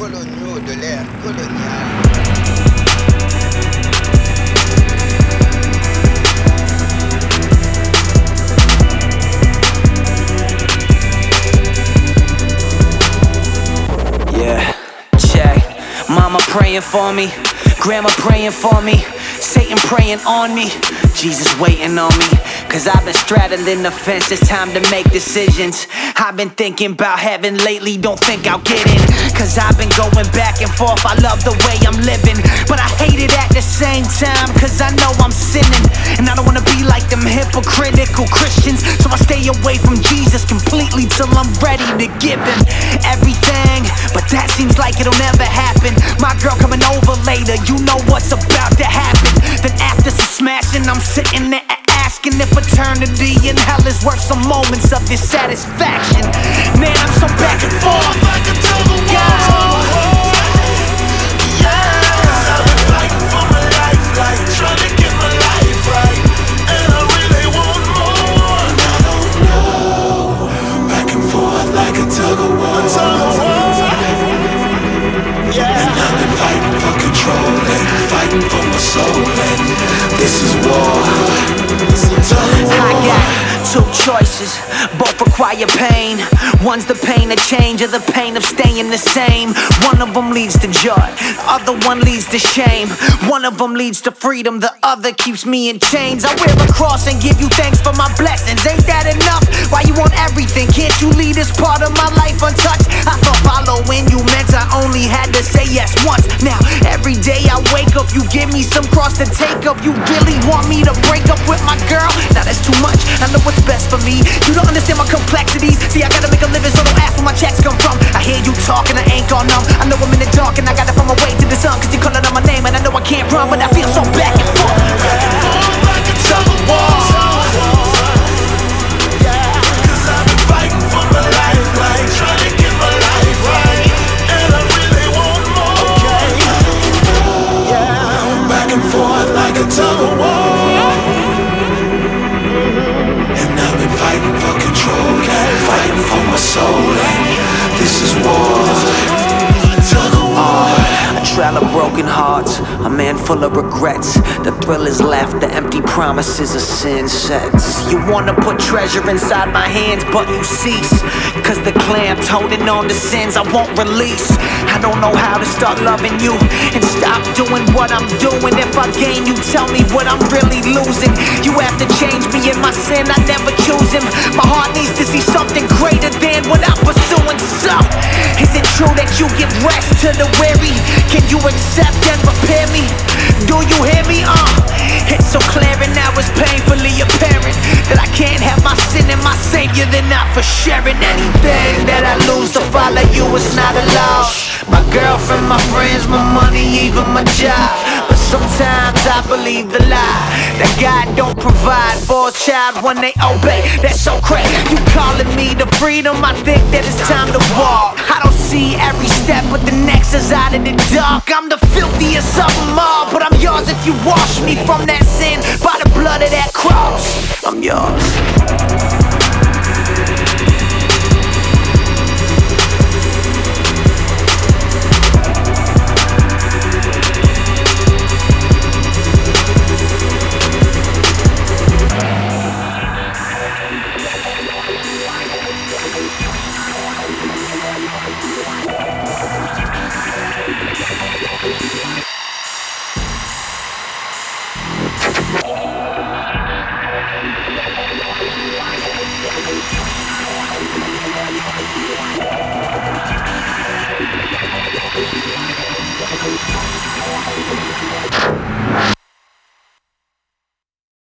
coloniaux de l'ère coloniale. Yeah, check. Mama praying for me, grandma praying for me, Satan praying on me, Jesus waiting on me. Cause I've been straddling the fence, it's time to make decisions. I've been thinking about heaven lately, don't think I'll get in. Cause I've been going back and forth, I love the way I'm living, but I hate it at the same time, cause I know I'm sinning. And I don't wanna be like them hypocritical Christians, so I stay away from Jesus completely till I'm ready to give him everything. But that seems like it'll never happen. My girl coming over later, you know what's about to happen. Then after some smashing, I'm sitting there asking if eternity in hell is worth some moments of dissatisfaction. Man, I'm so back and forth like a tug of war. Yeah, I've been fighting for my life, like trying to get my life right, and I really want more. And I don't know, back and forth like a tug of war. Yeah, and I've been fighting for control and fighting for my soul, and this is war. I got two choices, both require pain. One's the pain of change or the pain of staying the same. One of them leads to joy, other one leads to shame. One of them leads to freedom, the other keeps me in chains. I wear a cross and give you thanks for my blessings. Ain't that enough? Why you want everything? Can't you leave this part of my life untouched? I thought following you meant I only had to say yes once. Now every day I wake up, you give me some cross to take up. You really want me to break up with my girl? Now that's too much, I know what's best for me. You don't understand my complexities. See, I gotta make a living, so don't ask where my checks come from. I hear you talking, I ain't gone numb. I know I'm in the dark and I gotta find my way to the sun. Cause you calling out my name and I know I can't run, but I feel so back and forth. Back and forth like a tug of war. Yeah, cause I've been fighting for my life, like trying to get my life right, and I really want more. Yeah, back and forth like a tug of war. And I've been fighting for control, fighting for my soul, and this is war. Tug of war. A trail of broken hearts, a man full of regrets. The thrill is left, the empty promises of sin sets. You wanna put treasure inside my hands, but you cease. Cause the clamp's holding on to sins I won't release. I don't know how to start loving you and stop doing what I'm doing. If I gain you, tell me what I'm really losing. You have to change me in my sin, I never choose him. My heart needs to see something greater than what I'm pursuing. So, is it true that you give rest to the weary? Can you accept and repair me? Do you hear me? It's so clear and now it's painfully apparent that I can't have my sin and my savior. They're not for sharing anything that I lose to follow you. It's not a loss. My girlfriend, my friends, my money, even my job. But sometimes I believe the lie that God don't provide for his child when they obey. That's so crazy. You calling me to freedom? I think that it's time to walk. I don't see every step, but the next is out of the dark. I'm the filthiest of them all, but I'm yours if you wash me from that sin by the blood of that cross. I'm yours.